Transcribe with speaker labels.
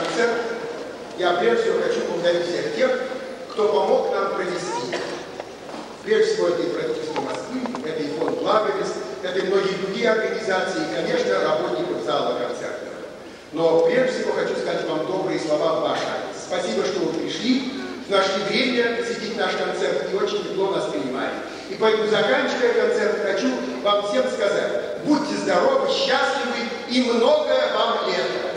Speaker 1: концерт, я прежде всего хочу поблагодарить всех тех, кто помог нам провести. Прежде всего, это и правительство Москвы, это и фонд «Благовест», это и многие другие организации, и, конечно, работников зала концертного. Но прежде всего хочу сказать вам добрые слова в ваш адрес. Спасибо, что вы пришли, нашли время посетить наш концерт и очень тепло нас принимали. И поэтому, заканчивая концерт, хочу вам всем сказать: будьте здоровы, счастливы и многое вам лет!